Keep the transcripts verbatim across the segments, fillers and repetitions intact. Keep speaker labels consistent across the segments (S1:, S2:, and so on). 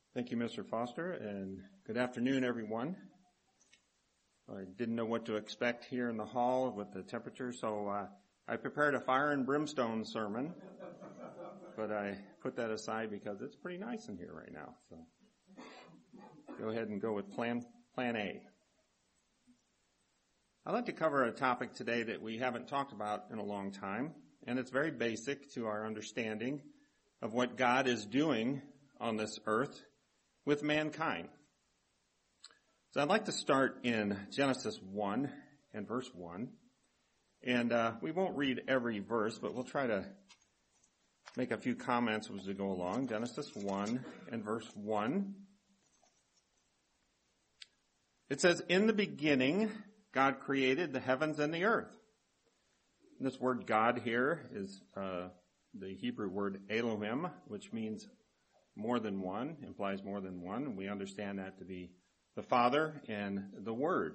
S1: Thank you, Mister Foster, and good afternoon, everyone. I didn't know what to expect here in the hall with the temperature, so uh, I prepared a fire and brimstone sermon, but I put that aside because it's pretty nice in here right now. So go ahead and go with plan, plan A. I'd like to cover a topic today that we haven't talked about in a long time, and it's very basic to our understanding of what God is doing on this earth with mankind. So I'd like to start in Genesis one and verse one. And uh, we won't read every verse, but we'll try to make a few comments as we go along. Genesis one and verse one. It says, "In the beginning, God created the heavens and the earth." And this word God here is uh, the Hebrew word Elohim, which means more than one, implies more than one. And we understand that to be the Father and the Word.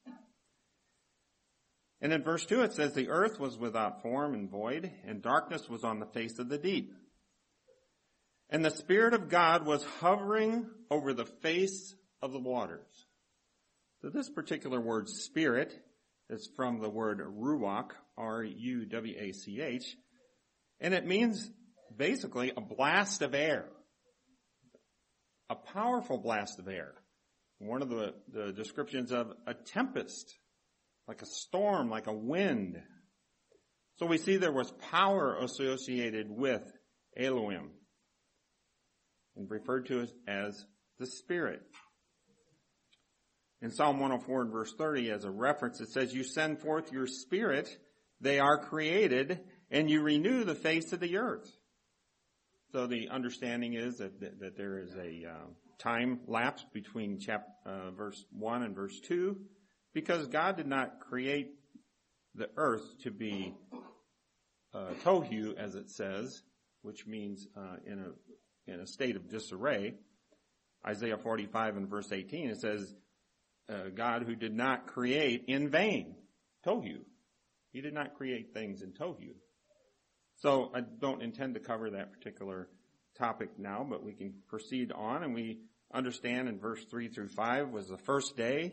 S1: And in verse two it says, "The earth was without form and void, and darkness was on the face of the deep. And the Spirit of God was hovering over the face of the waters." So this particular word, spirit, is from the word ruach, R U W A C H, and it means basically a blast of air. A powerful blast of air. One of the, the descriptions of a tempest, like a storm, like a wind. So we see there was power associated with Elohim, and referred to as, as the Spirit. In Psalm one oh four and verse thirty, as a reference, it says, "You send forth your Spirit, they are created, and you renew the face of the earth." So the understanding is that, that, that there is a uh, time lapse between chap, uh, verse one and verse two, because God did not create the earth to be uh, tohu, as it says, which means uh, in a in a state of disarray. Isaiah forty-five and verse eighteen, it says, uh, God who did not create in vain, tohu. He did not create things in tohu. So I don't intend to cover that particular topic now, but we can proceed on, and we understand in verse three through five was the first day.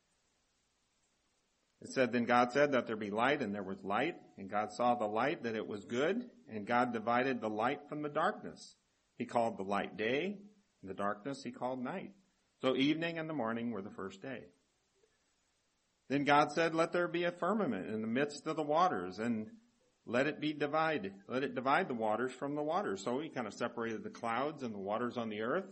S1: It said, "Then God said that there be light, and there was light. And God saw the light, that it was good. And God divided the light from the darkness. He called the light day, and the darkness he called night. So evening and the morning were the first day. Then God said, let there be a firmament in the midst of the waters, and let it be divided. Let it divide the waters from the waters." So he kind of separated the clouds and the waters on the earth.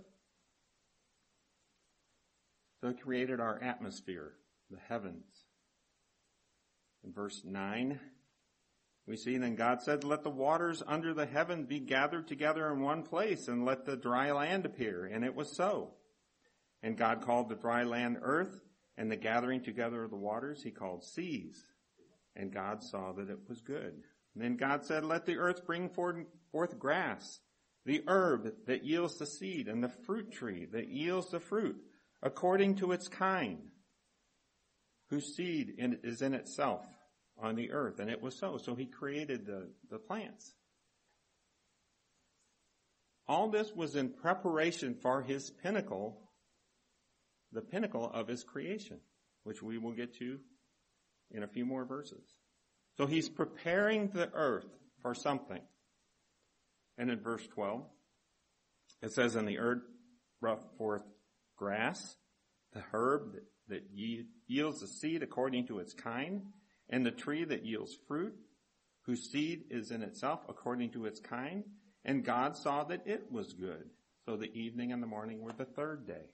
S1: So he created our atmosphere, the heavens. In verse nine, we see, "Then God said, let the waters under the heaven be gathered together in one place, and let the dry land appear. And it was so. And God called the dry land earth, and the gathering together of the waters he called seas. And God saw that it was good. And then God said, let the earth bring forth grass, the herb that yields the seed, and the fruit tree that yields the fruit, according to its kind, whose seed is in itself on the earth." And it was so. So he created the, the plants. All this was in preparation for his pinnacle, the pinnacle of his creation, which we will get to in a few more verses. So he's preparing the earth for something. And in verse twelve, it says, "And the earth brought forth grass, the herb that, that yields the seed according to its kind, and the tree that yields fruit, whose seed is in itself according to its kind. And God saw that it was good." So the evening and the morning were the third day.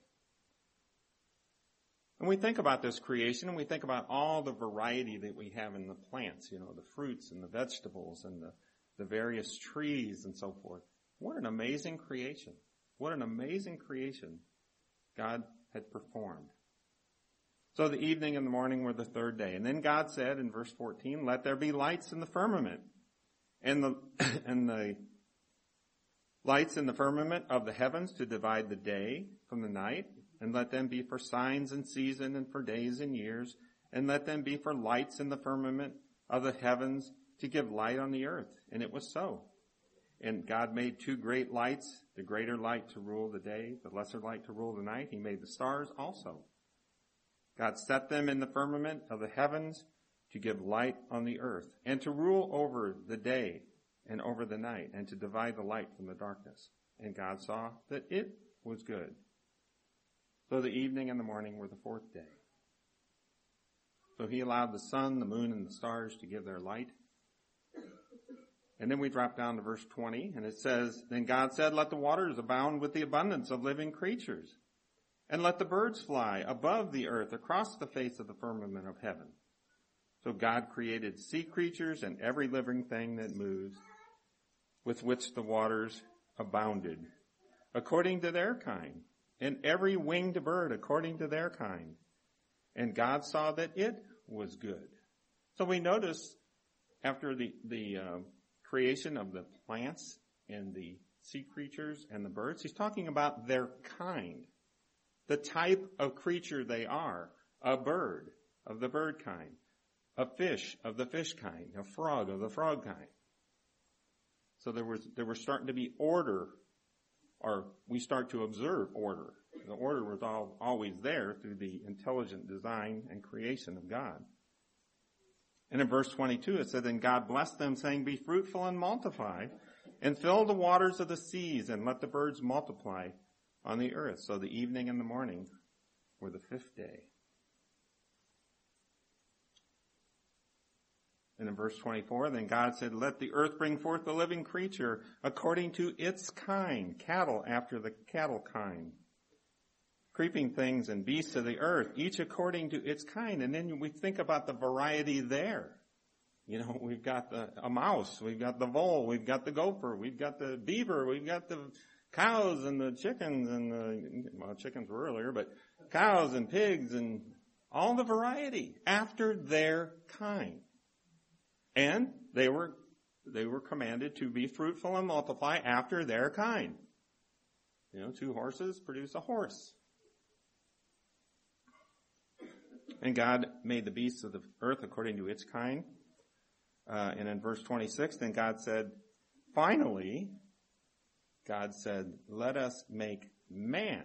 S1: And we think about this creation, and we think about all the variety that we have in the plants, you know, the fruits and the vegetables and the, the various trees and so forth. What an amazing creation. What an amazing creation God had performed. So the evening and the morning were the third day. And then God said in verse fourteen, "Let there be lights in the firmament, and the, and the lights in the firmament of the heavens to divide the day from the night. And let them be for signs and season and for days and years. And let them be for lights in the firmament of the heavens to give light on the earth." And it was so. And God made two great lights, the greater light to rule the day, the lesser light to rule the night. He made the stars also. God set them in the firmament of the heavens to give light on the earth, and to rule over the day and over the night, and to divide the light from the darkness. And God saw that it was good. So the evening and the morning were the fourth day. So he allowed the sun, the moon, and the stars to give their light. And then we drop down to verse twenty, and it says, Then God said, Let the waters abound with the abundance of living creatures, and let the birds fly above the earth across the face of the firmament of heaven. So God created sea creatures and every living thing that moves, with which the waters abounded, according to their kind, and every winged bird according to their kind. And God saw that it was good. So we notice after the, the uh, creation of the plants and the sea creatures and the birds, he's talking about their kind, the type of creature they are, a bird of the bird kind, a fish of the fish kind, a frog of the frog kind. So there was, there was starting to be order, or we start to observe order. The order was all, always there through the intelligent design and creation of God. And in verse twenty-two it said, Then God blessed them, saying, Be fruitful and multiply, and fill the waters of the seas, and let the birds multiply on the earth. So the evening and the morning were the fifth day. And in verse twenty-four, Then God said, Let the earth bring forth the living creature according to its kind, cattle after the cattle kind, creeping things and beasts of the earth, each according to its kind. And then we think about the variety there. You know, we've got the, a mouse, we've got the vole, we've got the gopher, we've got the beaver, we've got the cows and the chickens and the, well, chickens were earlier, but cows and pigs and all the variety after their kind. And they were, they were commanded to be fruitful and multiply after their kind. You know, two horses produce a horse. And God made the beasts of the earth according to its kind. Uh, and in verse twenty-six, then God said, finally, God said, let us make man.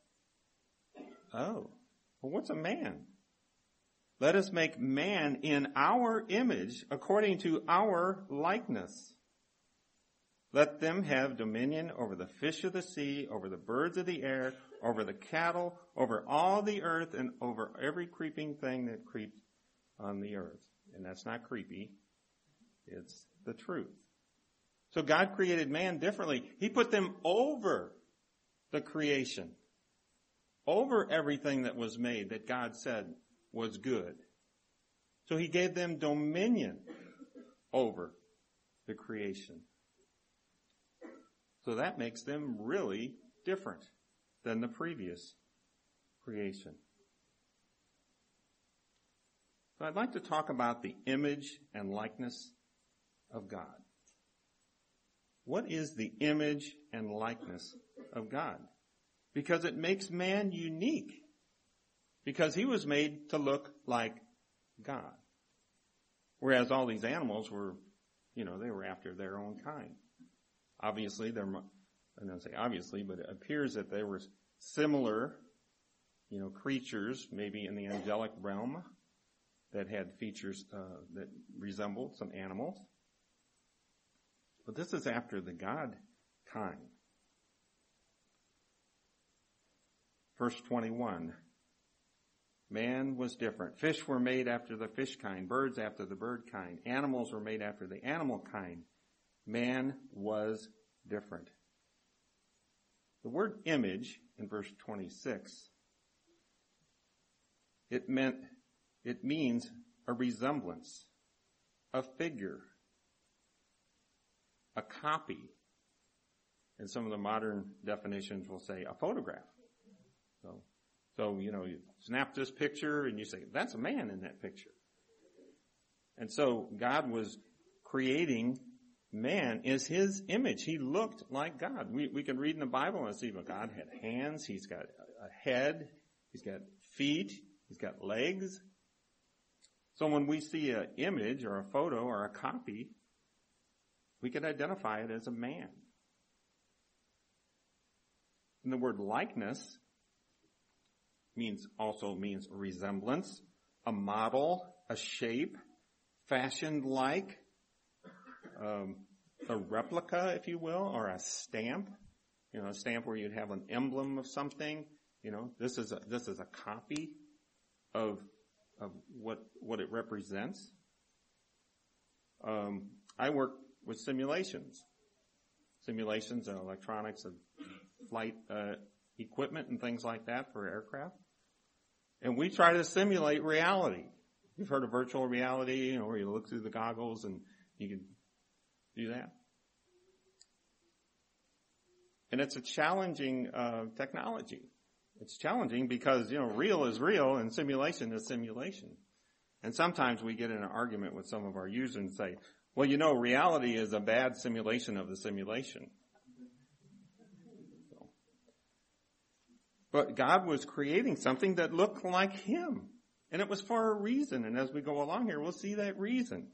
S1: Oh, well, what's a man? Let us make man in our image according to our likeness. Let them have dominion over the fish of the sea, over the birds of the air, over the cattle, over all the earth, and over every creeping thing that creeps on the earth. And that's not creepy. It's the truth. So God created man differently. He put them over the creation, over everything that was made that God said was good. So he gave them dominion over the creation. So that makes them really different than the previous creation. So I'd like to talk about the image and likeness of God. What is the image and likeness of God? Because it makes man unique. Because he was made to look like God. Whereas all these animals were, you know, they were after their own kind. Obviously, they're, I don't say obviously, but it appears that they were similar, you know, creatures, maybe in the angelic realm, that had features uh, that resembled some animals. But this is after the God kind. Verse twenty-one. Man was different. Fish were made after the fish kind. Birds after the bird kind. Animals were made after the animal kind. Man was different. The word image in verse twenty-six, it meant, it means a resemblance, a figure, a copy. And some of the modern definitions will say a photograph. So, so, you know, you snap this picture and you say, that's a man in that picture. And so God was creating man is his image. He looked like God. We, we can read in the Bible and see, well, God had hands. He's got a head. He's got feet. He's got legs. So when we see an image or a photo or a copy, we could identify it as a man. And the word likeness means also means resemblance, a model, a shape, fashioned like, um, a replica, if you will, or a stamp. You know, a stamp where you'd have an emblem of something. You know, this is a, this is a copy of of what what it represents. Um, I work with simulations, simulations and electronics of flight uh, equipment and things like that for aircraft, and we try to simulate reality. You've heard of virtual reality, you know, where you look through the goggles and you can do that. And it's a challenging uh, technology. It's challenging because, you know, real is real and simulation is simulation. And sometimes we get in an argument with some of our users and say, well, you know, reality is a bad simulation of the simulation. So, but God was creating something that looked like him. And it was for a reason. And as we go along here, we'll see that reason.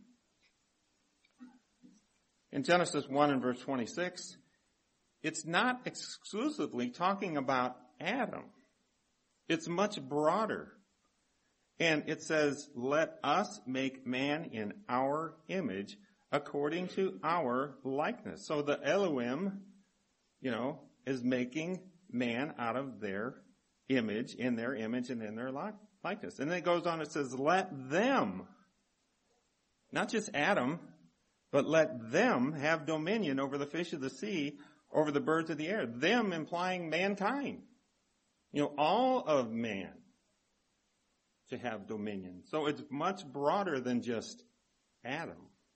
S1: In Genesis one and verse twenty-six, it's not exclusively talking about Adam. It's much broader. And it says, let us make man in our image according to our likeness. So the Elohim, you know, is making man out of their image, in their image and in their likeness. And then it goes on, it says, let them, not just Adam, but let them have dominion over the fish of the sea, over the birds of the air. Them implying mankind. You know, all of man to have dominion. So it's much broader than just Adam.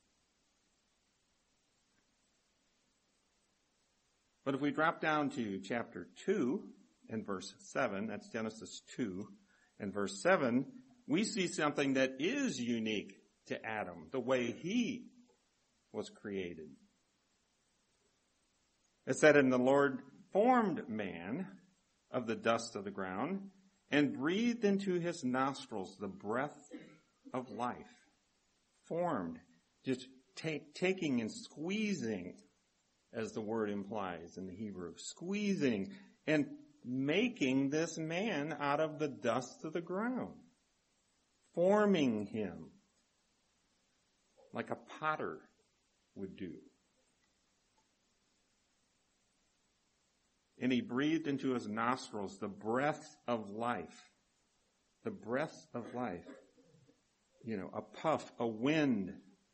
S1: But if we drop down to chapter two and verse seven, that's Genesis two and verse seven, we see something that is unique to Adam, the way he was created. It said, and the Lord formed man of the dust of the ground and breathed into his nostrils the breath of life. Formed, just take, taking and squeezing, as the word implies in the Hebrew, squeezing and making this man out of the dust of the ground, forming him like a potter would do. And he breathed into his nostrils the breath of life. The breath of life. You know, a puff, a wind.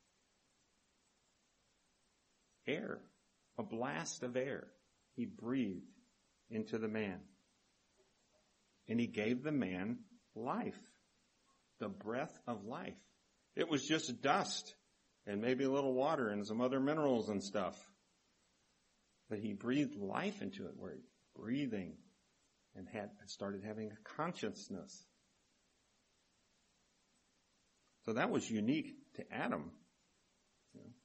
S1: Air. A blast of air. He breathed into the man. And he gave the man life. The breath of life. It was just dust and maybe a little water and some other minerals and stuff. But he breathed life into it, where he breathing and had started having a consciousness. So that was unique to Adam. You know.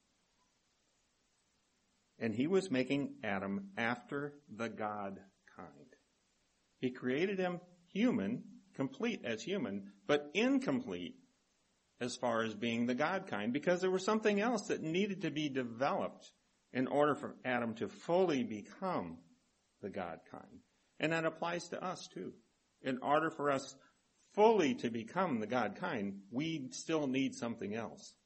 S1: And he was making Adam after the God kind. He created him human, complete as human, but incomplete as far as being the God kind, because there was something else that needed to be developed in order for Adam to fully become the God kind. And that applies to us too. In order for us fully to become the God kind, we still need something else.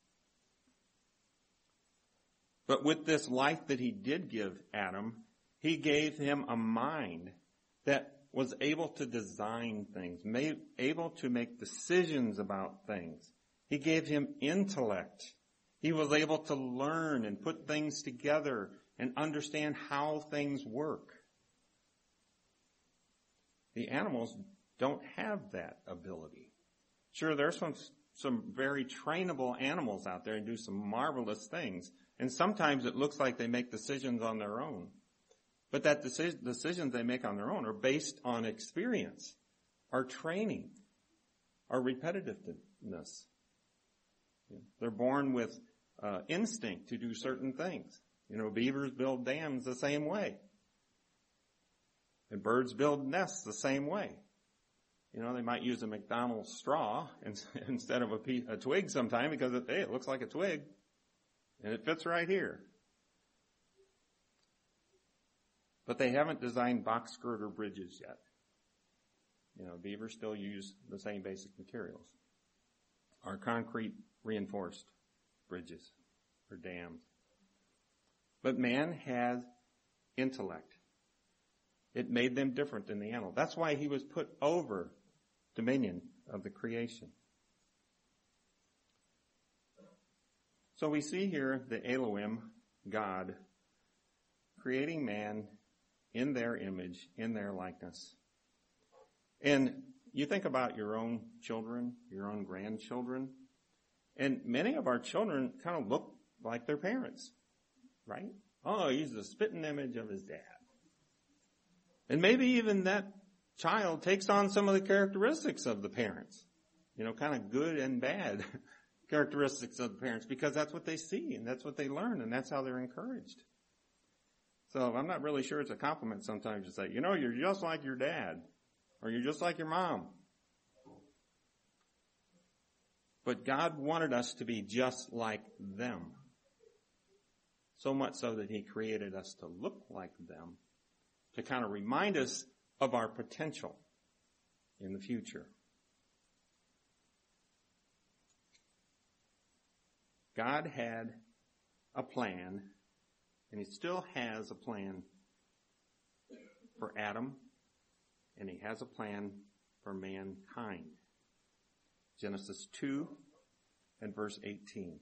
S1: But with this life that he did give Adam, he gave him a mind that was able to design things, made, able to make decisions about things. He gave him intellect. He was able to learn and put things together and understand how things work. The animals don't have that ability. Sure, there's some, some very trainable animals out there and do some marvelous things. And sometimes it looks like they make decisions on their own. But that deci- decisions they make on their own are based on experience, our training, our repetitiveness. They're born with uh, instinct to do certain things. You know, beavers build dams the same way. And birds build nests the same way. You know, they might use a McDonald's straw instead of a, piece, a twig sometime because, it, hey, it looks like a twig. And it fits right here. But they haven't designed box girder bridges yet. You know, beavers still use the same basic materials. Or concrete reinforced bridges or dams. But man has intellect. It made them different than the animal. That's why he was put over dominion of the creation. So we see here the Elohim, God, creating man in their image, in their likeness. And you think about your own children, your own grandchildren, and many of our children kind of look like their parents, right? Oh, he's the spitting image of his dad. And maybe even that child takes on some of the characteristics of the parents, you know, kind of good and bad characteristics of the parents, because that's what they see and that's what they learn and that's how they're encouraged. So I'm not really sure it's a compliment sometimes to say, you know, you're just like your dad or you're just like your mom. But God wanted us to be just like them. So much so that he created us to look like them, to kind of remind us of our potential in the future. God had a plan, and he still has a plan for Adam, and he has a plan for mankind. Genesis two and verse eighteen.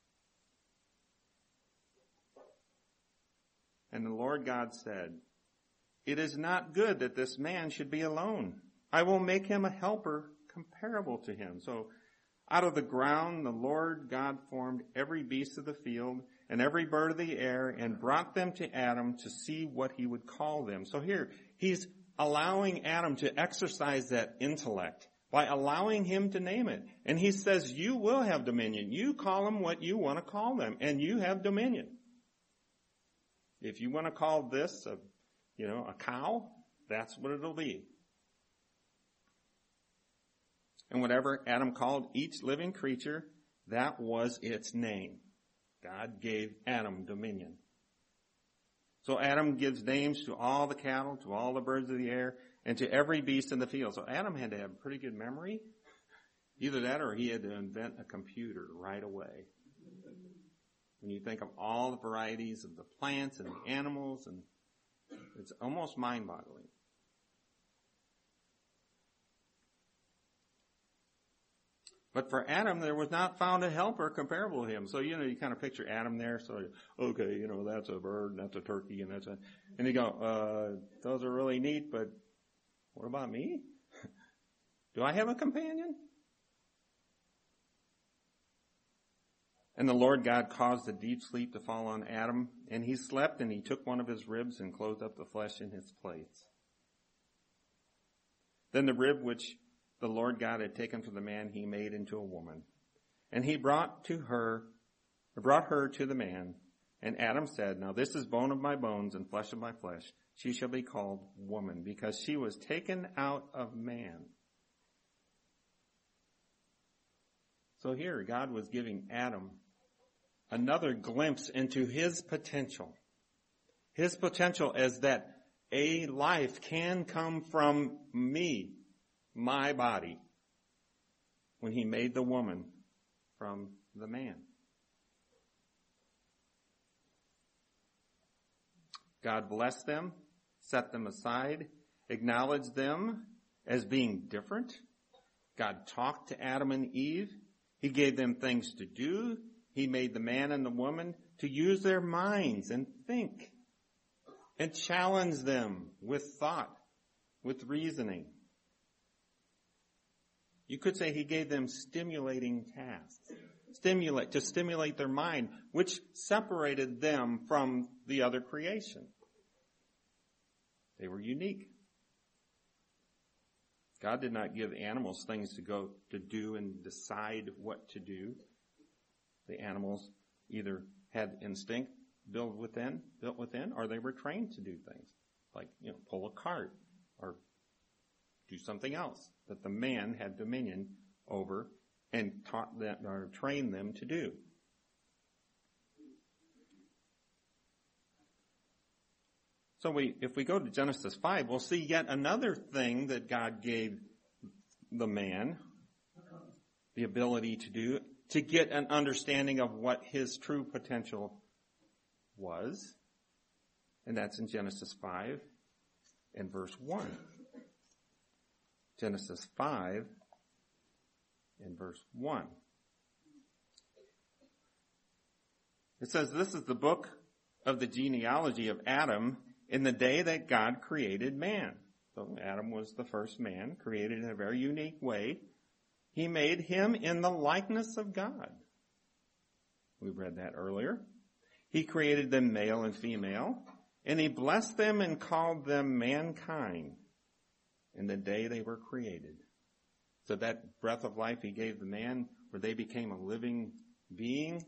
S1: And the Lord God said, "It is not good that this man should be alone. I will make him a helper comparable to him." So out of the ground the Lord God formed every beast of the field and every bird of the air and brought them to Adam to see what he would call them. So here, he's allowing Adam to exercise that intellect by allowing him to name it. And he says, you will have dominion. You call them what you want to call them, and you have dominion. If you want to call this a, you know, a cow, that's what it'll be. And whatever Adam called each living creature, that was its name. God gave Adam dominion. So Adam gives names to all the cattle, to all the birds of the air, and to every beast in the field. So Adam had to have pretty good memory. Either that or he had to invent a computer right away. When you think of all the varieties of the plants and the animals, and it's almost mind-boggling. But for Adam, there was not found a helper comparable to him. So, you know, you kind of picture Adam there. So, okay, you know, that's a bird, and that's a turkey, and that's a, and you go, uh, those are really neat, but what about me? Do I have a companion? And the Lord God caused a deep sleep to fall on Adam, and he slept, and he took one of his ribs and closed up the flesh in his place. Then the rib which the Lord God had taken from the man, he made into a woman. And he brought to her, brought her to the man. And Adam said, now this is bone of my bones and flesh of my flesh. She shall be called woman, because she was taken out of man. So here, God was giving Adam another glimpse into his potential. His potential as that a life can come from me, my body, when he made the woman from the man. God blessed them, set them aside, acknowledged them as being different. God talked to Adam and Eve. He gave them things to do. He made the man and the woman to use their minds and think and challenge them with thought, with reasoning. You could say he gave them stimulating tasks, stimulate to stimulate their mind, which separated them from the other creation. They were unique. God did not give animals things to go to do and decide what to do. The animals either had instinct built within, built within, or they were trained to do things like, you know, pull a cart or do something else that the man had dominion over and taught them or trained them to do. So we, if we go to Genesis five, we'll see yet another thing that God gave the man the ability to do, to get an understanding of what his true potential was. And that's in Genesis five and verse one. Genesis five and verse one. It says, this is the book of the genealogy of Adam in the day that God created man. So Adam was the first man, created in a very unique way. He made him in the likeness of God. We read that earlier. He created them male and female, and he blessed them and called them mankind in the day they were created. So that breath of life he gave the man, where they became a living being.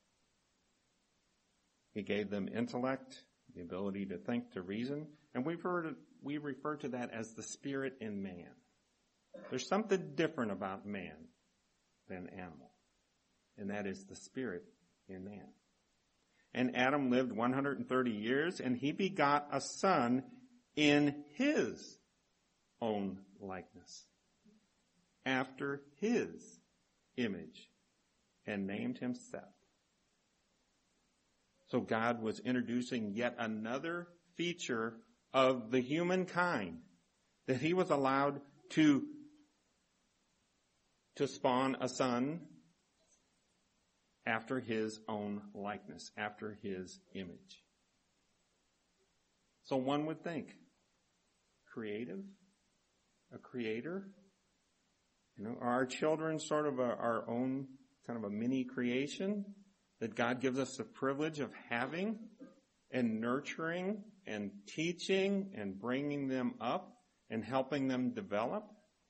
S1: He gave them intellect, the ability to think, to reason, and we've heard, we refer to that as the spirit in man. There's something different about man than animal, and that is the spirit in man. And Adam lived one hundred thirty years, and he begot a son in his own likeness, after his image, and named him Seth. So God was introducing yet another feature of the humankind, that he was allowed to, to spawn a son after his own likeness, after his image. So one would think, creative, a creator, you know, are our children sort of a, our own kind of a mini creation that God gives us the privilege of having and nurturing and teaching and bringing them up and helping them develop?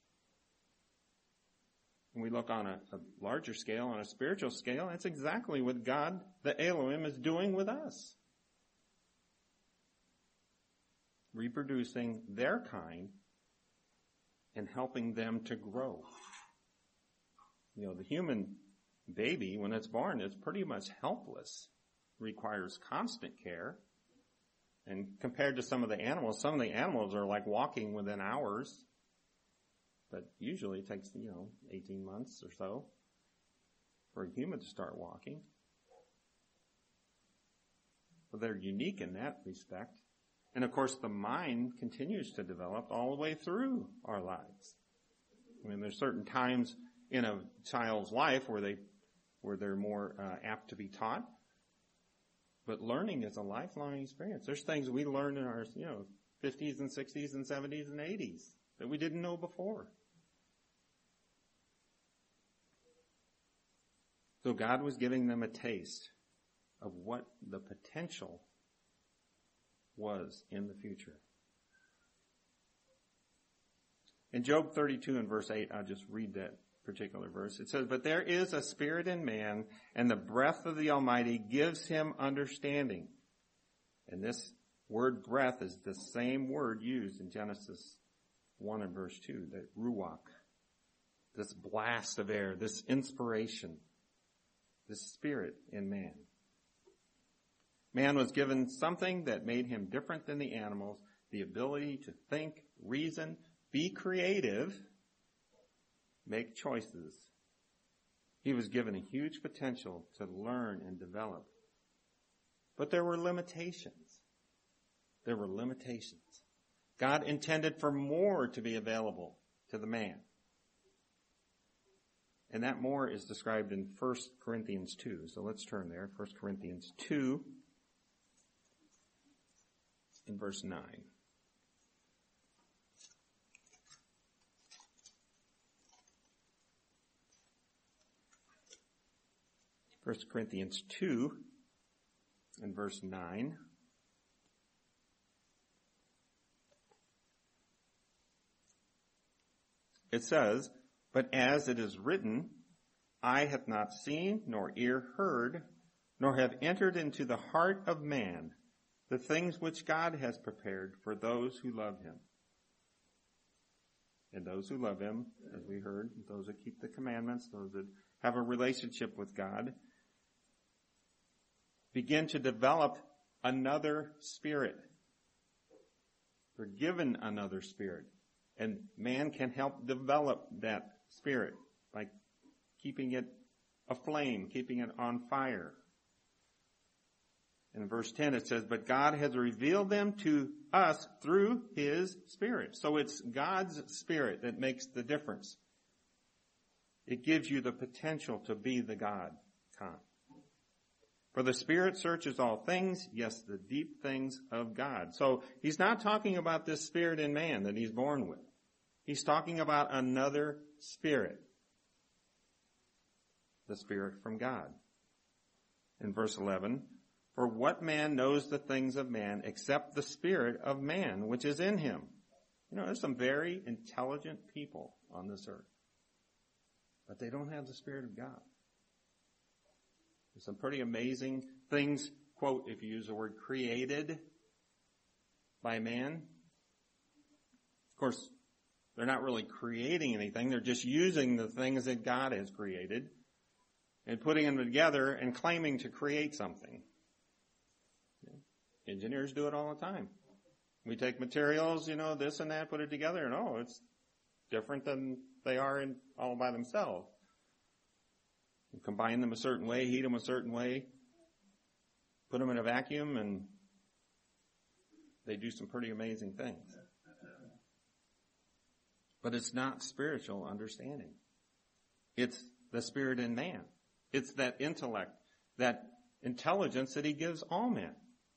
S1: When we look on a, a larger scale, on a spiritual scale, that's exactly what God, the Elohim, is doing with us. Reproducing their kind and helping them to grow. You know, the human baby, when it's born, is pretty much helpless, requires constant care. And compared to some of the animals, some of the animals are like walking within hours. But usually it takes, you know, eighteen months or so for a human to start walking. So they're unique in that respect. And of course the mind continues to develop all the way through our lives. I mean, there's certain times in a child's life where they where they're more uh, apt to be taught. But learning is a lifelong experience. There's things we learned in our, you know, fifties and sixties and seventies and eighties that we didn't know before. So God was giving them a taste of what the potential was in the future. In Job thirty-two and verse eight, I'll just read that particular verse. It says, "But there is a spirit in man, and the breath of the Almighty gives him understanding." And this word breath is the same word used in Genesis one and verse two, that ruach, this blast of air, this inspiration, this spirit in man. Man was given something that made him different than the animals, the ability to think, reason, be creative, make choices. He was given a huge potential to learn and develop. But there were limitations. There were limitations. God intended for more to be available to the man. And that more is described in First Corinthians two. So let's turn there. First Corinthians two in verse nine. First Corinthians two and verse nine. It says, "But as it is written, eye hath not seen, nor ear heard, nor have entered into the heart of man the things which God has prepared for those who love him." And those who love him, as we heard, those that keep the commandments, those that have a relationship with God, begin to develop another spirit. They're given another spirit. And man can help develop that spirit by keeping it aflame, keeping it on fire. In verse ten it says, but God has revealed them to us through His Spirit. So it's God's Spirit that makes the difference. It gives you the potential to be the God kind. For the Spirit searches all things, yes, the deep things of God. So He's not talking about this spirit in man that he's born with. He's talking about another spirit. The Spirit from God. In verse eleven, for what man knows the things of man except the spirit of man which is in him? You know, there's some very intelligent people on this earth. But they don't have the Spirit of God. There's some pretty amazing things, quote, if you use the word created by man. Of course, they're not really creating anything. They're just using the things that God has created and putting them together and claiming to create something. Engineers do it all the time. We take materials, you know, this and that, put it together, and oh, it's different than they are in all by themselves. You combine them a certain way, heat them a certain way, put them in a vacuum, and they do some pretty amazing things. But it's not spiritual understanding. It's the Spirit in man. It's that intellect, that intelligence that He gives all men.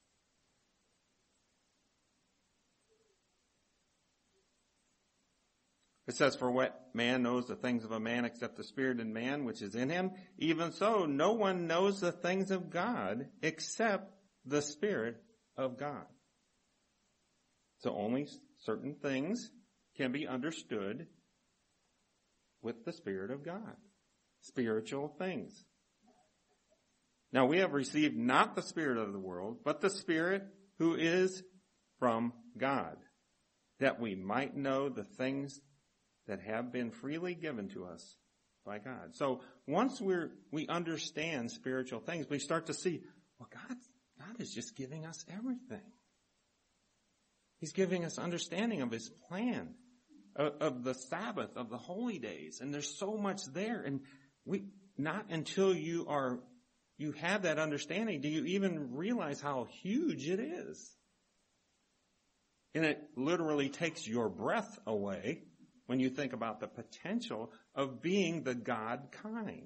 S1: It says, for what man knows the things of a man except the Spirit in man which is in him? Even so, no one knows the things of God except the Spirit of God. So only certain things can be understood with the Spirit of God. Spiritual things. Now we have received not the spirit of the world, but the Spirit who is from God, that we might know the things that have been freely given to us by God. So once we're, we understand spiritual things, we start to see, well, God, God is just giving us everything. He's giving us understanding of His plan, of, of the Sabbath, of the holy days. And there's so much there. And we, not until you are, you have that understanding, do you even realize how huge it is. And it literally takes your breath away when you think about the potential of being the God kind,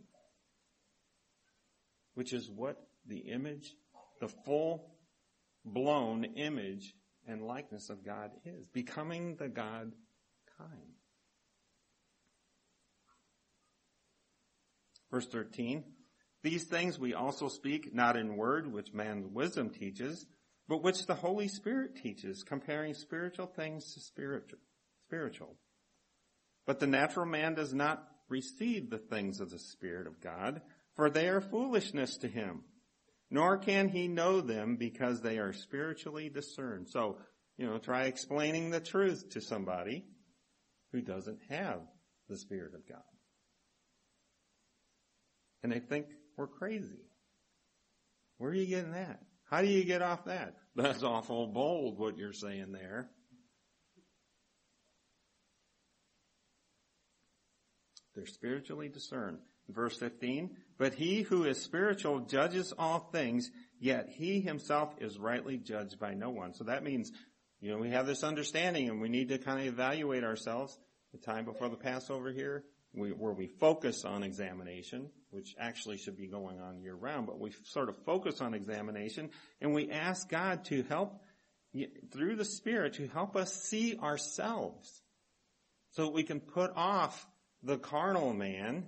S1: which is what the image, the full-blown image and likeness of God is, becoming the God kind. Verse thirteen, these things we also speak, not in word, which man's wisdom teaches, but which the Holy Spirit teaches, comparing spiritual things to spiritual. spiritual. But the natural man does not receive the things of the Spirit of God, for they are foolishness to him, nor can he know them because they are spiritually discerned. So, you know, try explaining the truth to somebody who doesn't have the Spirit of God. And they think we're crazy. Where are you getting that? How do you get off that? That's awful bold what you're saying there. They're spiritually discerned. Verse fifteen, but he who is spiritual judges all things, yet he himself is rightly judged by no one. So that means, you know, we have this understanding and we need to kind of evaluate ourselves. The time before the Passover here, we, where we focus on examination, which actually should be going on year round, but we sort of focus on examination and we ask God to help, through the Spirit, to help us see ourselves so that we can put off the carnal man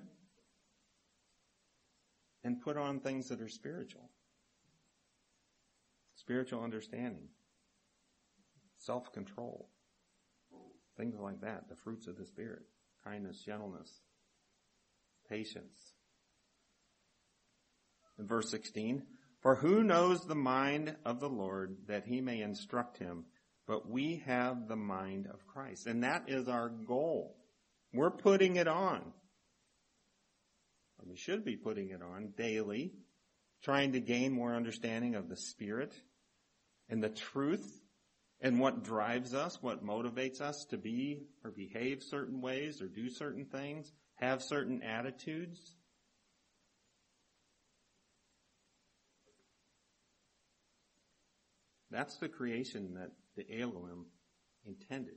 S1: and put on things that are spiritual. Spiritual understanding. Self-control. Things like that. The fruits of the Spirit. Kindness, gentleness, patience. In verse sixteen, for who knows the mind of the Lord that he may instruct him? But we have the mind of Christ. And that is our goal. We're putting it on. We should be putting it on daily, trying to gain more understanding of the Spirit and the truth and what drives us, what motivates us to be or behave certain ways or do certain things, have certain attitudes. That's the creation that the Elohim intended.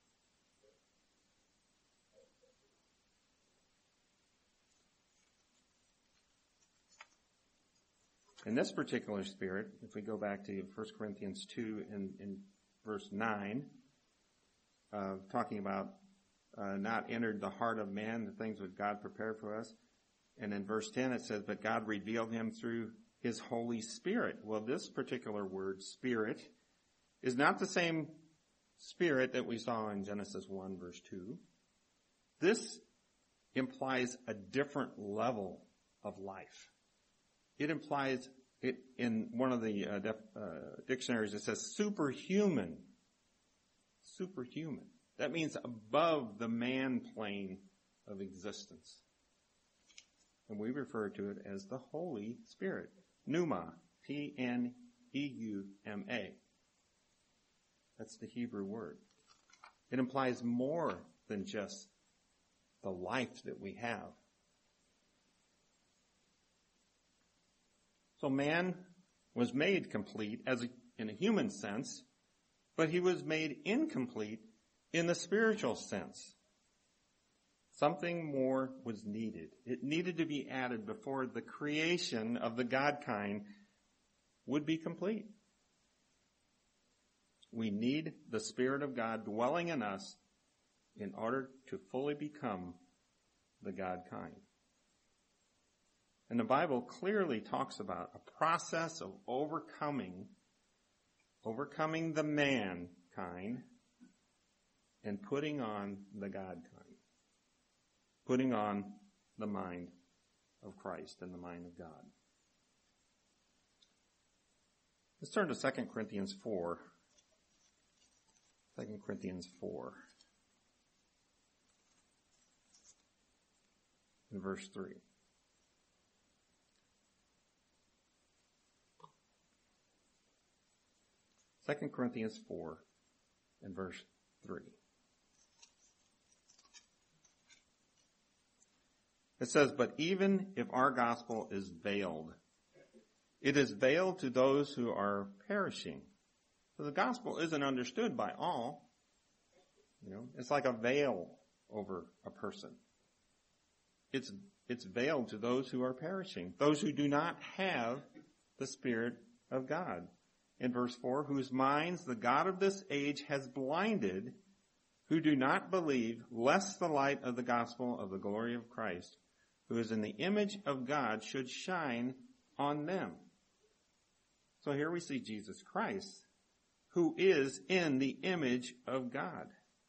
S1: In this particular spirit, if we go back to First Corinthians two and in verse nine, uh, talking about uh, not entered the heart of man, the things that God prepared for us. And in verse ten it says, but God revealed him through his Holy Spirit. Well, this particular word, spirit, is not the same spirit that we saw in Genesis one verse two. This implies a different level of life. It implies, it, in one of the uh, def, uh, dictionaries, it says superhuman. Superhuman. That means above the man plane of existence. And we refer to it as the Holy Spirit. Pneuma. P N E U M A. That's the Hebrew word. It implies more than just the life that we have. So man was made complete as a, in a human sense, but he was made incomplete in the spiritual sense. Something more was needed. It needed to be added before the creation of the God kind would be complete. We need the Spirit of God dwelling in us in order to fully become the God kind. And the Bible clearly talks about a process of overcoming, overcoming the mankind and putting on the God kind, putting on the mind of Christ and the mind of God. Let's turn to Second Corinthians four. Second Corinthians four. In verse three. Second Corinthians four and verse three. It says, but even if our gospel is veiled, it is veiled to those who are perishing. So the gospel isn't understood by all. You know, it's like a veil over a person. It's, it's veiled to those who are perishing, those who do not have the Spirit of God. In verse four, whose minds the God of this age has blinded, who do not believe, lest the light of the gospel of the glory of Christ, who is in the image of God, should shine on them. So here we see Jesus Christ, who is in the image of God.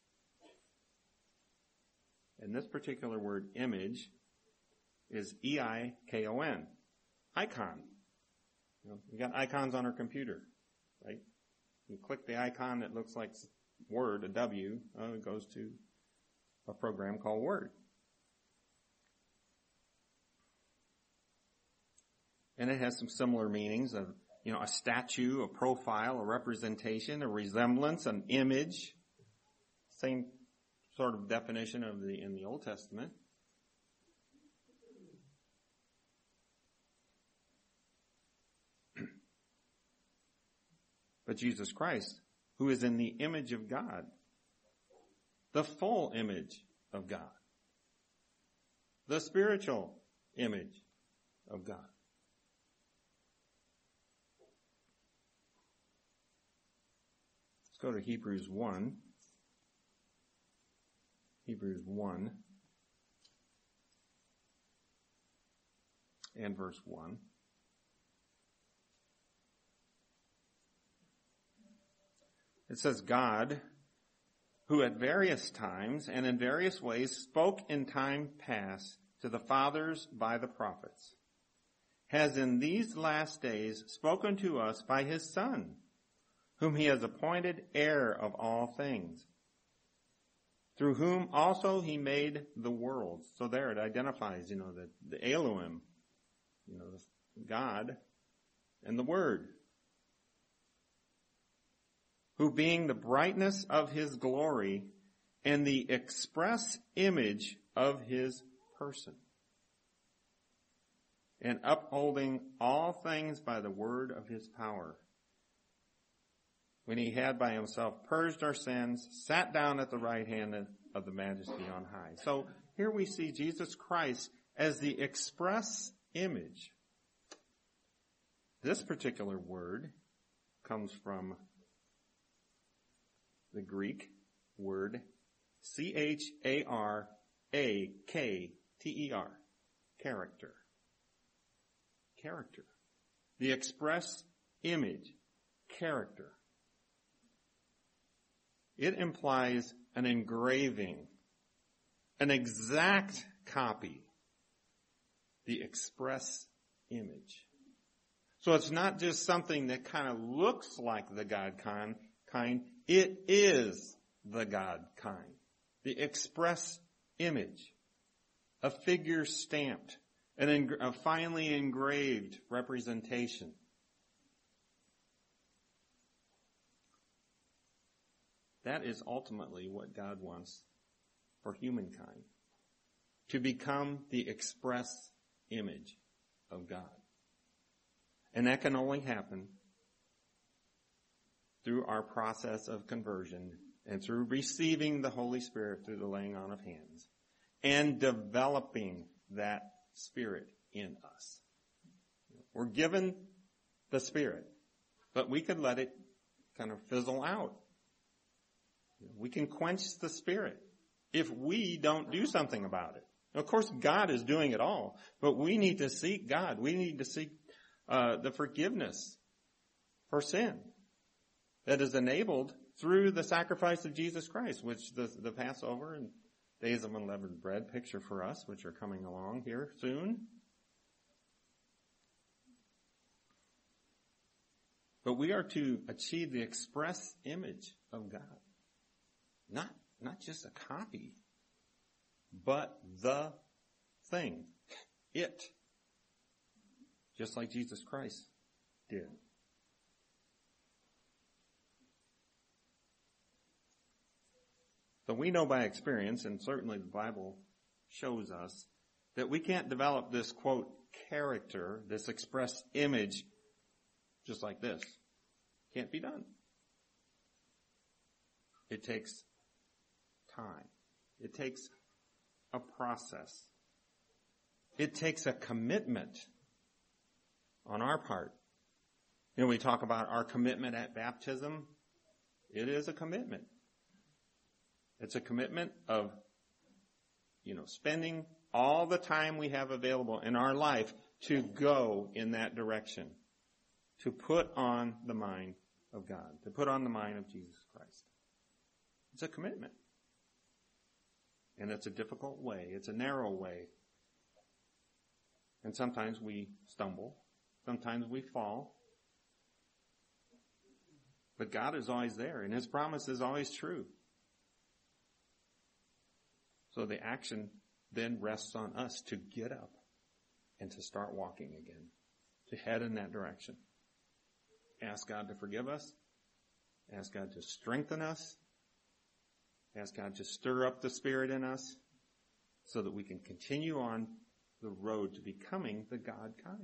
S1: And this particular word, image, is E I K O N, icon. You know, we got icons on our computer, right? You click the icon that looks like Word, a W, uh, it goes to a program called Word. And it has some similar meanings of, you know, a statue, a profile, a representation, a resemblance, an image. Same sort of definition of the in the Old Testament. But Jesus Christ, who is in the image of God, the full image of God, the spiritual image of God. Let's go to Hebrews one. Hebrews one and verse one. It says, God, who at various times and in various ways spoke in time past to the fathers by the prophets, has in these last days spoken to us by his Son, whom he has appointed heir of all things, through whom also he made the worlds. So there it identifies, you know, the, the Elohim, you know, God and the Word, who being the brightness of his glory and the express image of his person, and upholding all things by the word of his power, when he had by himself purged our sins, sat down at the right hand of the majesty on high. So here we see Jesus Christ as the express image. This particular word comes from the Greek word C H A R A K T E R, character. Character. The express image, character. It implies an engraving, an exact copy, the express image. So it's not just something that kind of looks like the God kind, kind. It is the God kind. The express image. A figure stamped. An eng- a finely engraved representation. That is ultimately what God wants for humankind. To become the express image of God. And that can only happen through our process of conversion and through receiving the Holy Spirit through the laying on of hands and developing that Spirit in us. We're given the Spirit, but we could let it kind of fizzle out. We can quench the Spirit if we don't do something about it. Of course, God is doing it all, but we need to seek God. We need to seek uh, the forgiveness for sin that is enabled through the sacrifice of Jesus Christ, which the, the Passover and Days of Unleavened Bread picture for us, which are coming along here soon. But we are to achieve the express image of God. Not, not just a copy, but the thing. It. Just like Jesus Christ did. So we know by experience, and certainly the Bible shows us, that we can't develop this, quote, character, this express image, just like this. Can't be done. It takes time. It takes a process. It takes a commitment on our part. You know, we talk about our commitment at baptism. It is a commitment. It's a commitment of, you know, spending all the time we have available in our life to go in that direction, to put on the mind of God, to put on the mind of Jesus Christ. It's a commitment. And it's a difficult way. It's a narrow way. And sometimes we stumble. Sometimes we fall. But God is always there, and His promise is always true. So the action then rests on us to get up and to start walking again, to head in that direction. Ask God to forgive us. Ask God to strengthen us. Ask God to stir up the Spirit in us so that we can continue on the road to becoming the God kind.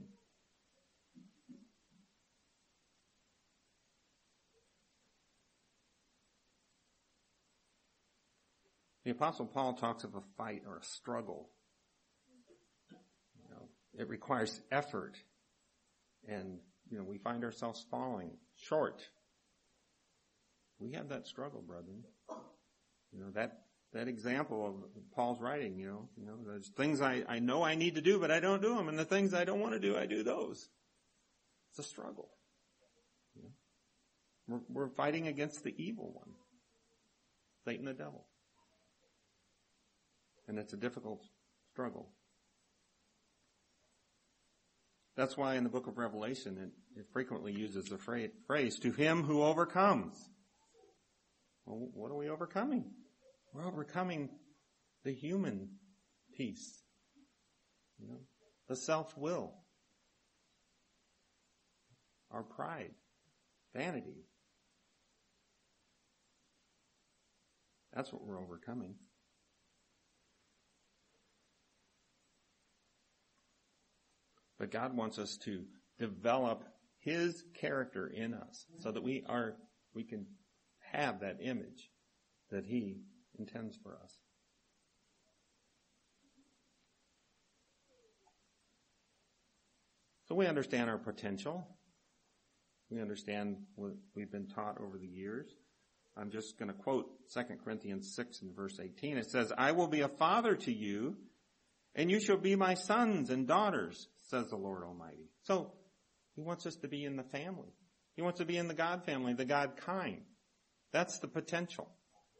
S1: The Apostle Paul talks of a fight or a struggle. You know, it requires effort. And, you know, we find ourselves falling short. We have that struggle, brethren. You know, that, that example of Paul's writing, you know, you know, there's things I, I know I need to do, but I don't do them. And the things I don't want to do, I do those. It's a struggle. You know? We're, we're fighting against the evil one. Satan the devil. And it's a difficult struggle. That's why in the book of Revelation, it, it frequently uses the phrase, phrase, to him who overcomes. Well, what are we overcoming? We're overcoming the human piece. You know, the self-will. Our pride. Vanity. That's what we're overcoming. But God wants us to develop His character in us so that we are, we can have that image that He intends for us. So we understand our potential. We understand what we've been taught over the years. I'm just going to quote Second Corinthians six and verse eighteen. It says, I will be a father to you, and you shall be my sons and daughters, says the Lord Almighty. So He wants us to be in the family. He wants to be in the God family, the God kind. That's the potential.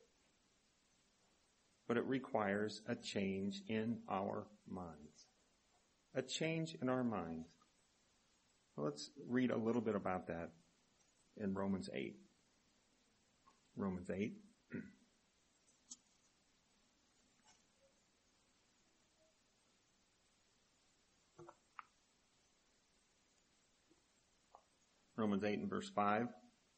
S1: But it requires a change in our minds. A change in our minds. Well, let's read a little bit about that in Romans eight. Romans eight. Romans eight and verse five.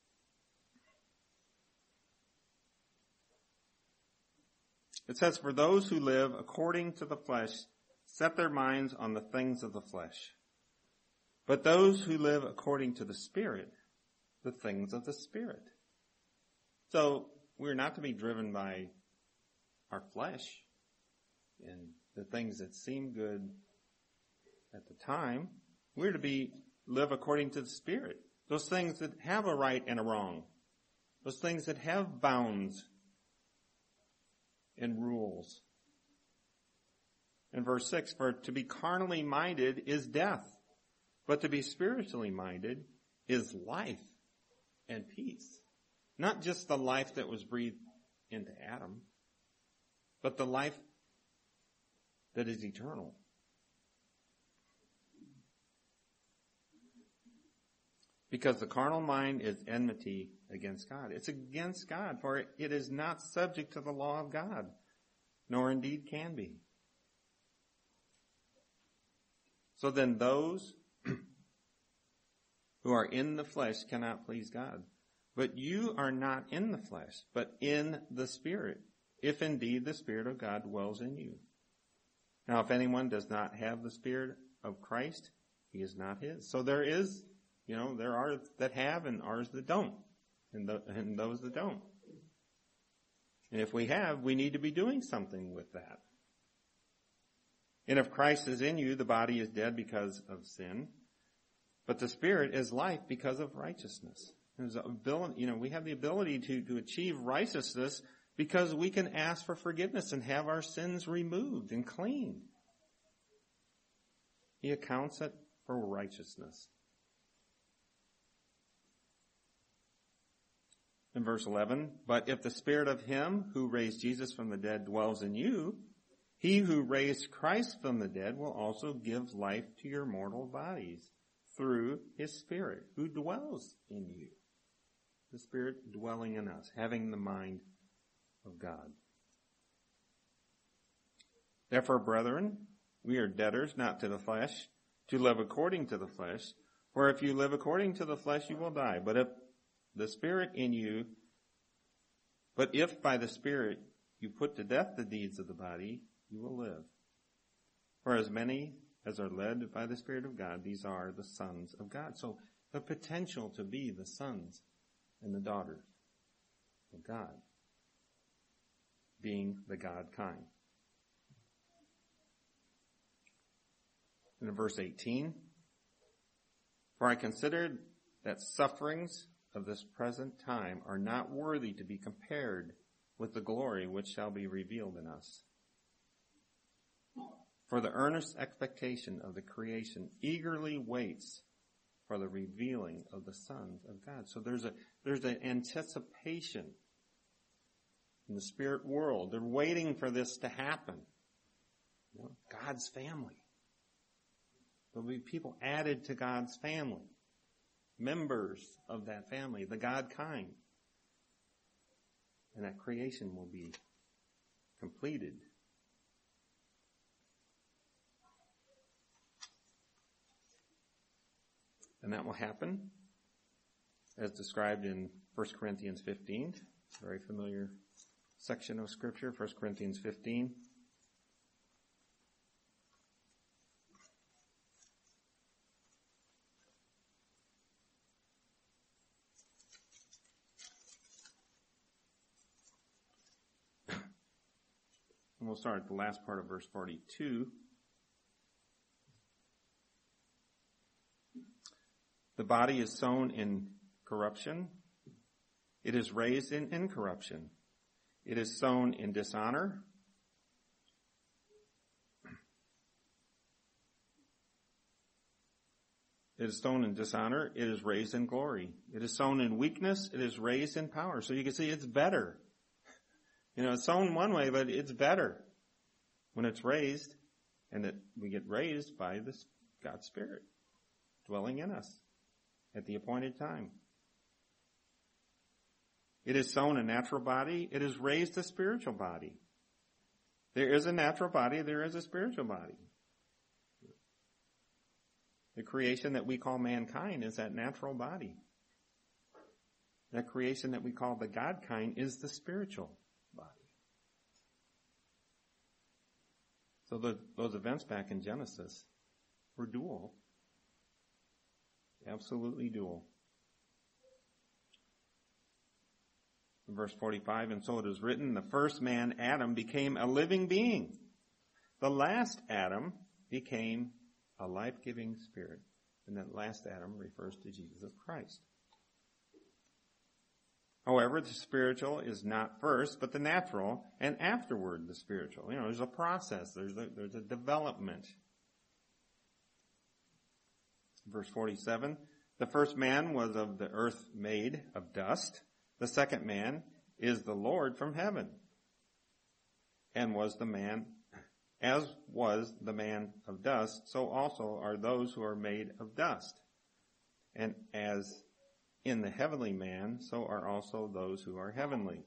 S1: It says, for those who live according to the flesh set their minds on the things of the flesh. But those who live according to the Spirit, the things of the Spirit. So we're not to be driven by our flesh and the things that seem good at the time. We're to be live according to the Spirit. Those things that have a right and a wrong. Those things that have bounds and rules. In verse six, for to be carnally minded is death, but to be spiritually minded is life and peace. Not just the life that was breathed into Adam, but the life that is eternal. Because the carnal mind is enmity against God. It's against God, for it is not subject to the law of God, nor indeed can be. So then those who are in the flesh cannot please God. But you are not in the flesh, but in the Spirit, if indeed the Spirit of God dwells in you. Now, if anyone does not have the Spirit of Christ, he is not his. So there is, you know, there are that have and ours that don't, and, the, and those that don't. And if we have, we need to be doing something with that. And if Christ is in you, the body is dead because of sin, but the Spirit is life because of righteousness. There's ability, you know, we have the ability to, to achieve righteousness because we can ask for forgiveness and have our sins removed and cleaned. He accounts it for righteousness. In verse eleven, but if the Spirit of Him who raised Jesus from the dead dwells in you, He who raised Christ from the dead will also give life to your mortal bodies through His Spirit who dwells in you. The Spirit dwelling in us, having the mind of God. Therefore, brethren, we are debtors not to the flesh, to live according to the flesh. For if you live according to the flesh, you will die. But if the Spirit in you, but if by the Spirit you put to death the deeds of the body, you will live. For as many as are led by the Spirit of God, these are the sons of God. So the potential to be the sons and the daughters of God, being the God kind. And in verse eighteen, for I considered that sufferings of this present time are not worthy to be compared with the glory which shall be revealed in us. For the earnest expectation of the creation eagerly waits for the revealing of the sons of God. So there's a there's an anticipation in the spirit world. They're waiting for this to happen. You know, God's family. There'll be people added to God's family. Members of that family, the God kind. And that creation will be completed. And that will happen as described in First Corinthians fifteen. Very familiar section of Scripture, First Corinthians fifteen. And we'll start at the last part of verse forty-two. The body is sown in corruption. It is raised in incorruption. It is sown in dishonor. It is sown in dishonor. It is raised in glory. It is sown in weakness. It is raised in power. So you can see it's better. You know, it's sown one way, but it's better when it's raised, and that we get raised by this God's Spirit dwelling in us at the appointed time. It is sown a natural body. It is raised a spiritual body. There is a natural body. There is a spiritual body. The creation that we call mankind is that natural body. That creation that we call the God kind is the spiritual body. So the, those events back in Genesis were dual. Absolutely dual. In verse forty-five, and so it is written, the first man, Adam, became a living being. The last Adam became a life-giving spirit. And that last Adam refers to Jesus Christ. However, the spiritual is not first, but the natural, and afterward the spiritual. You know, there's a process. There's a, there's a development. Verse forty-seven, the first man was of the earth made of dust. The second man is the Lord from heaven. And was the man, as was the man of dust, so also are those who are made of dust. And as in the heavenly man, so are also those who are heavenly.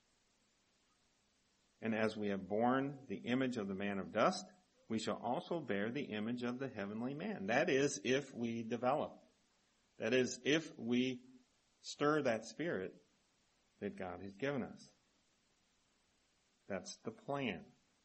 S1: And as we have borne the image of the man of dust, we shall also bear the image of the heavenly man. That is, if we develop. That is, if we stir that spirit that God has given us. That's the plan.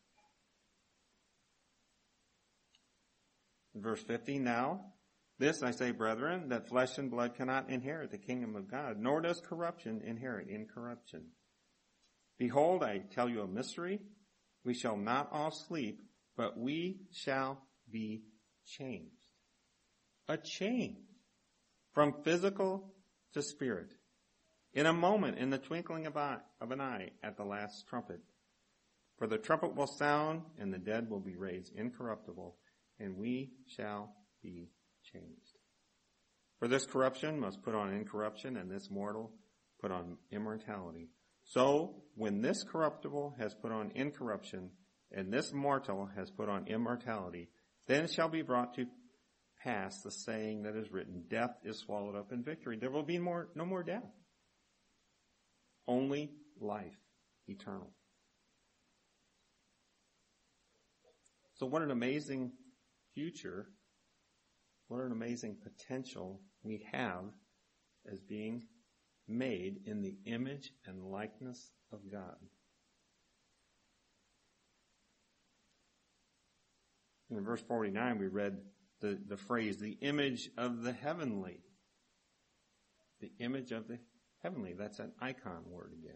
S1: In verse fifty, now, this I say, brethren, that flesh and blood cannot inherit the kingdom of God, nor does corruption inherit incorruption. Behold, I tell you a mystery. We shall not all sleep, but we shall be changed. A change from physical to spirit. In a moment, in the twinkling of, eye, of an eye, at the last trumpet. For the trumpet will sound, and the dead will be raised incorruptible, and we shall be changed. For this corruption must put on incorruption, and this mortal put on immortality. So, when this corruptible has put on incorruption, and this mortal has put on immortality, then shall be brought to pass the saying that is written, death is swallowed up in victory. There will be more, no more death. Only life, eternal. So what an amazing future, what an amazing potential we have as being made in the image and likeness of God. In verse forty-nine, we read the, the phrase, the image of the heavenly. The image of the heavenly. That's an icon word again.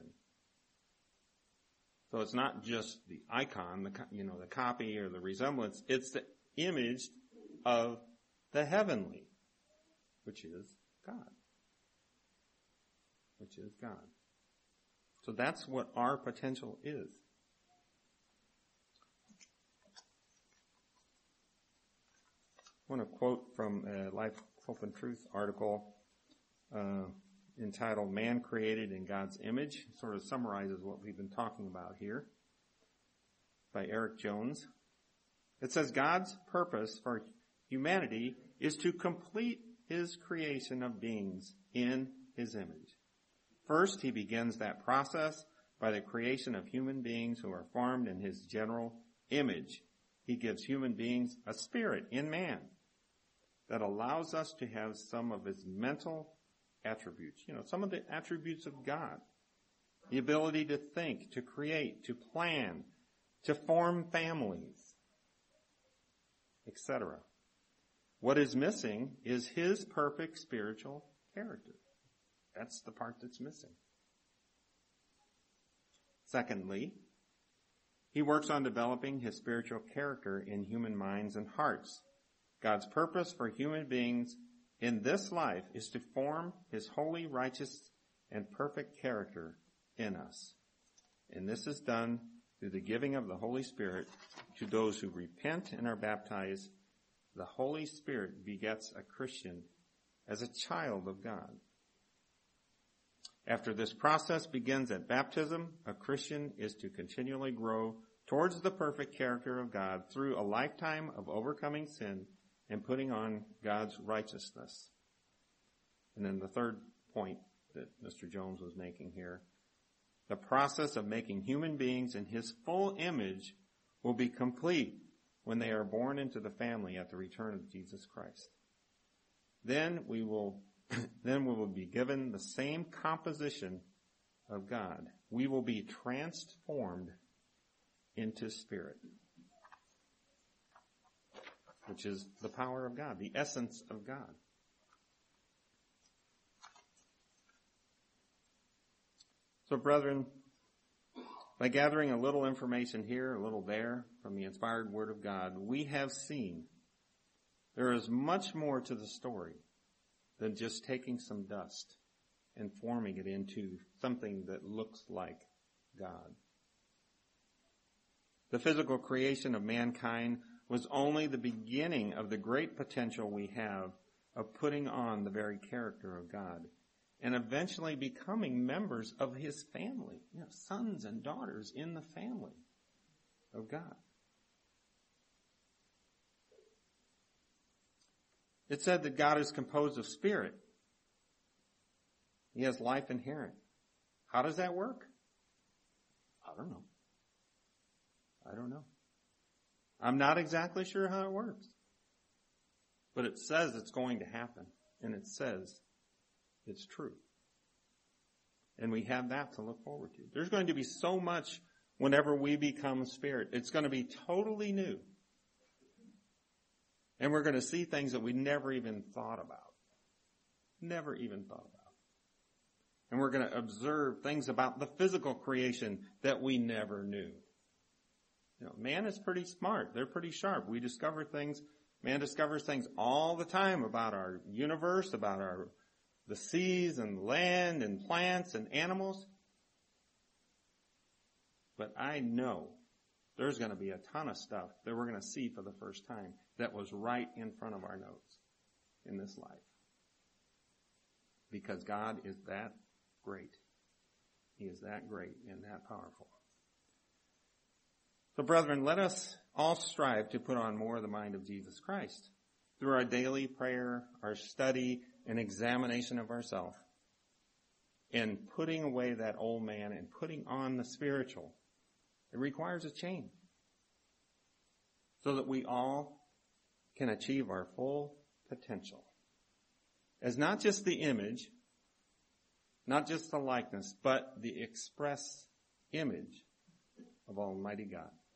S1: So it's not just the icon, the you know, the copy or the resemblance. It's the image of the heavenly, which is God. Which is God. So that's what our potential is. I want to quote from a Life, Hope, and Truth article uh, entitled Man Created in God's Image. It sort of summarizes what we've been talking about here, by Eric Jones. It says, God's purpose for humanity is to complete his creation of beings in his image. First, he begins that process by the creation of human beings who are formed in his general image. He gives human beings a spirit in man that allows us to have some of his mental attributes, you know, some of the attributes of God. the ability to think, to create, to plan, to form families, et cetera. What is missing is his perfect spiritual character. That's the part that's missing. Secondly, he works on developing his spiritual character in human minds and hearts. God's purpose for human beings in this life is to form his holy, righteous, and perfect character in us. And this is done through the giving of the Holy Spirit to those who repent and are baptized. The Holy Spirit begets a Christian as a child of God. After this process begins at baptism, a Christian is to continually grow towards the perfect character of God through a lifetime of overcoming sin and putting on God's righteousness. And then the third point that Mister Jones was making here, the process of making human beings in his full image will be complete when they are born into the family at the return of Jesus Christ. Then we will then we will be given the same composition of God. We will be transformed into spirit, which is the power of God, the essence of God. So, brethren, by gathering a little information here, a little there from the inspired Word of God, we have seen there is much more to the story than just taking some dust and forming it into something that looks like God. The physical creation of mankind was only the beginning of the great potential we have of putting on the very character of God and eventually becoming members of his family, you know, sons and daughters in the family of God. It said that God is composed of spirit. He has life inherent. How does that work? I don't know. I don't know. I'm not exactly sure how it works. But it says it's going to happen. And it says it's true. And we have that to look forward to. There's going to be so much whenever we become spirit. It's going to be totally new. And we're going to see things that we never even thought about. Never even thought about. And we're going to observe things about the physical creation that we never knew. You know, man is pretty smart. They're pretty sharp. We discover things, man discovers things all the time about our universe, about our the seas and land and plants and animals. But I know there's going to be a ton of stuff that we're going to see for the first time that was right in front of our nose in this life. Because God is that great. He is that great and that powerful. So, brethren, let us all strive to put on more of the mind of Jesus Christ through our daily prayer, our study, and examination of ourselves, and putting away that old man and putting on the spiritual. It requires a change so that we all can achieve our full potential as not just the image, not just the likeness, but the express image of Almighty God.